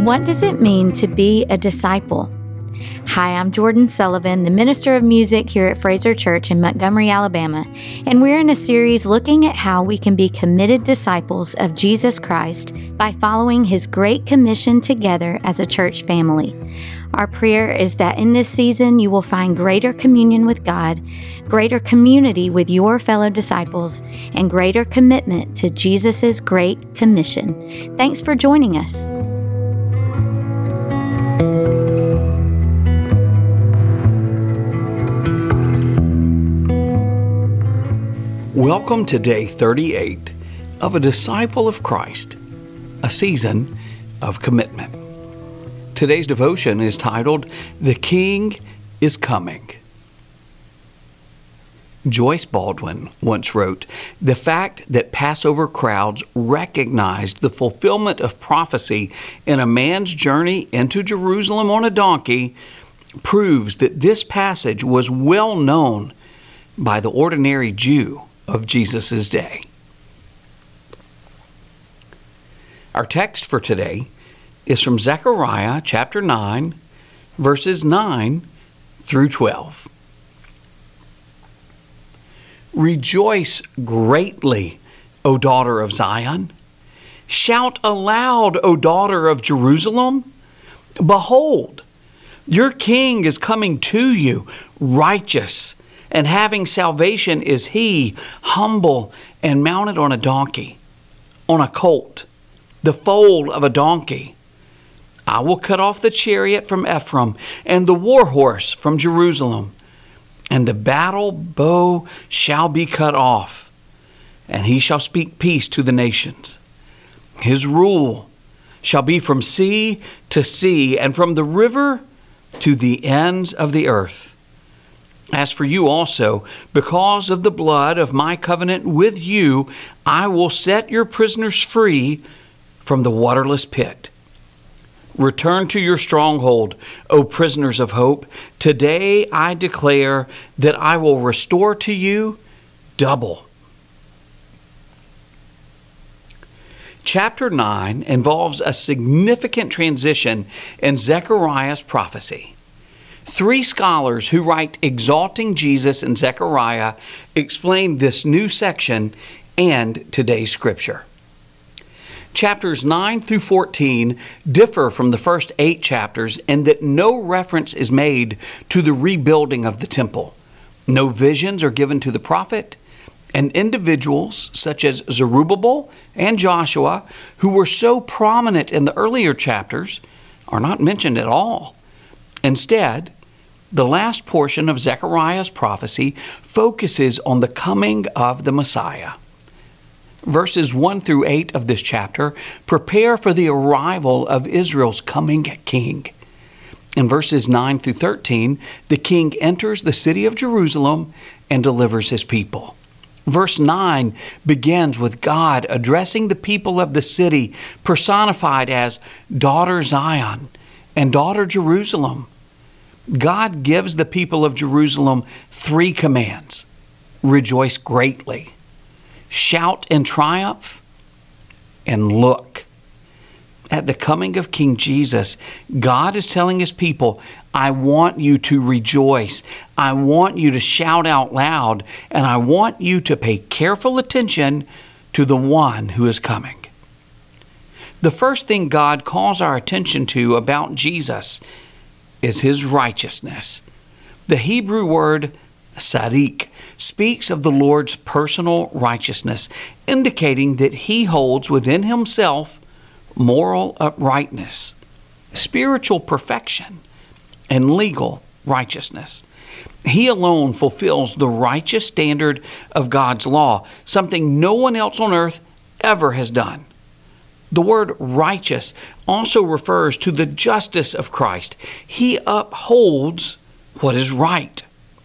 What does it mean to be a disciple? Hi, I'm Jordan Sullivan, the Minister of Music here at Fraser Church in Montgomery, Alabama, and we're in a series looking at how we can be committed disciples of Jesus Christ by following His Great Commission together as a church family. Our prayer is that in this season you will find greater communion with God, greater community with your fellow disciples, and greater commitment to Jesus' Great Commission. Thanks for joining us. Welcome to day 38 of A Disciple of Christ, a season of commitment. Today's devotion is titled, The King is Coming. Joyce Baldwin once wrote, "The fact that Passover crowds recognized the fulfillment of prophecy in a man's journey into Jerusalem on a donkey proves that this passage was well known by the ordinary Jew of Jesus' day." Our text for today is from Zechariah chapter 9, verses 9 through 12. Rejoice greatly, O daughter of Zion. Shout aloud, O daughter of Jerusalem. Behold, your king is coming to you, righteous, and having salvation is he, humble and mounted on a donkey, on a colt, the foal of a donkey. I will cut off the chariot from Ephraim and the war horse from Jerusalem, and the battle bow shall be cut off, and he shall speak peace to the nations. His rule shall be from sea to sea, and from the river to the ends of the earth. As for you also, because of the blood of my covenant with you, I will set your prisoners free from the waterless pit. Return to your stronghold, O prisoners of hope. Today I declare that I will restore to you double. Chapter 9 involves a significant transition in Zechariah's prophecy. Three scholars who write exalting Jesus in Zechariah explain this new section and today's scripture. Chapters 9 through 14 differ from the first 8 chapters in that no reference is made to the rebuilding of the temple. No visions are given to the prophet, and individuals such as Zerubbabel and Joshua, who were so prominent in the earlier chapters, are not mentioned at all. Instead, the last portion of Zechariah's prophecy focuses on the coming of the Messiah. Verses 1 through 8 of this chapter prepare for the arrival of Israel's coming king. In verses 9 through 13, the king enters the city of Jerusalem and delivers his people. Verse 9 begins with God addressing the people of the city, personified as daughter Zion and daughter Jerusalem. God gives the people of Jerusalem 3 commands. Rejoice greatly, shout in triumph, and look. At the coming of King Jesus, God is telling His people, I want you to rejoice. I want you to shout out loud, and I want you to pay careful attention to the one who is coming. The first thing God calls our attention to about Jesus is His righteousness. The Hebrew word tzaddik speaks of the Lord's personal righteousness, indicating that He holds within Himself moral uprightness, spiritual perfection, and legal righteousness. He alone fulfills the righteous standard of God's law, something no one else on earth ever has done. The word righteous also refers to the justice of Christ. He upholds what is right.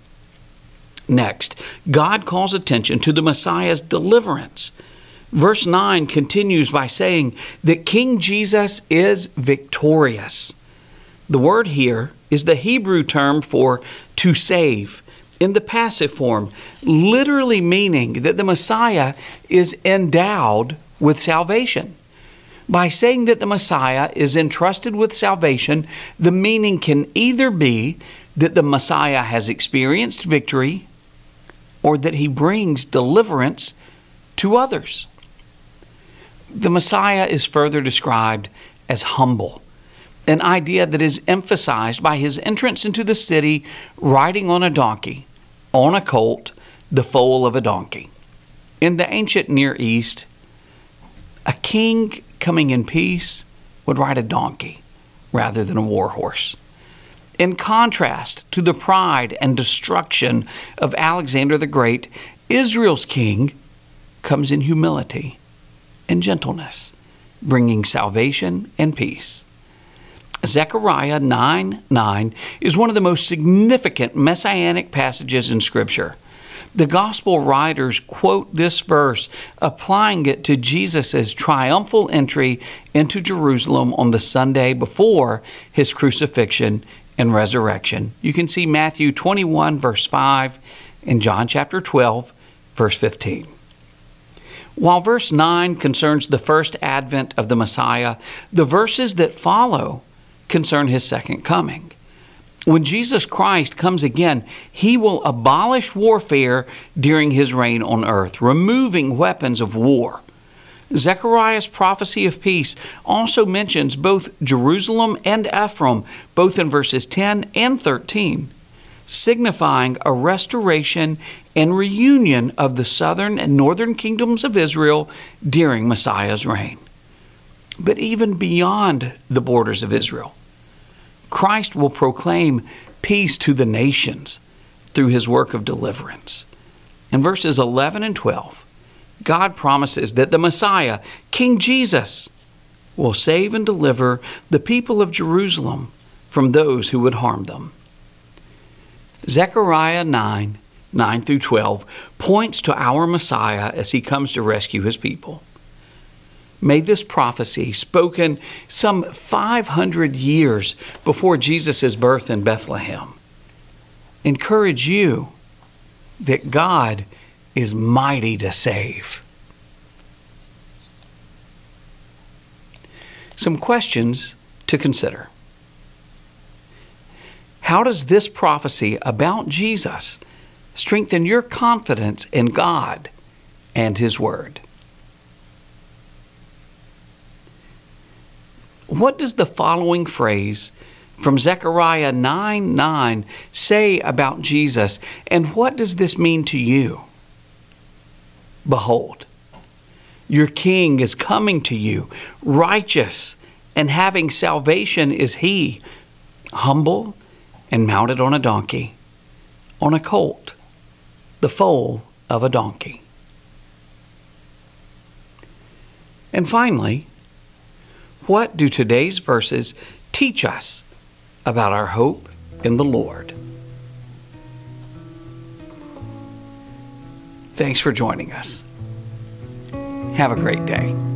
Next, God calls attention to the Messiah's deliverance. Verse 9 continues by saying that King Jesus is victorious. The word here is the Hebrew term for to save in the passive form, literally meaning that the Messiah is endowed with salvation. By saying that the Messiah is entrusted with salvation, the meaning can either be that the Messiah has experienced victory or that he brings deliverance to others. The Messiah is further described as humble, an idea that is emphasized by his entrance into the city riding on a donkey, on a colt, the foal of a donkey. In the ancient Near East, a king coming in peace would ride a donkey rather than a war horse. In contrast to the pride and destruction of Alexander the Great, Israel's king comes in humility and gentleness, bringing salvation and peace. Zechariah 9:9 is one of the most significant messianic passages in Scripture. The gospel writers quote this verse, applying it to Jesus' triumphal entry into Jerusalem on the Sunday before his crucifixion and resurrection. You can see Matthew 21, verse 5, and John chapter 12, verse 15. While verse 9 concerns the first advent of the Messiah, the verses that follow concern his second coming. When Jesus Christ comes again, he will abolish warfare during his reign on earth, removing weapons of war. Zechariah's prophecy of peace also mentions both Jerusalem and Ephraim, both in verses 10 and 13, signifying a restoration and reunion of the southern and northern kingdoms of Israel during Messiah's reign. But even beyond the borders of Israel, Christ will proclaim peace to the nations through his work of deliverance. In verses 11 and 12, God promises that the Messiah, King Jesus, will save and deliver the people of Jerusalem from those who would harm them. Zechariah 9 through 12, points to our Messiah as he comes to rescue his people. May this prophecy, spoken some 500 years before Jesus' birth in Bethlehem, encourage you that God is mighty to save. Some questions to consider. How does this prophecy about Jesus strengthen your confidence in God and his word? What does the following phrase from Zechariah 9:9 say about Jesus, and what does this mean to you? Behold, your king is coming to you, righteous and having salvation is he, humble and mounted on a donkey, on a colt, the foal of a donkey. And finally, what do today's verses teach us about our hope in the Lord? Thanks for joining us. Have a great day.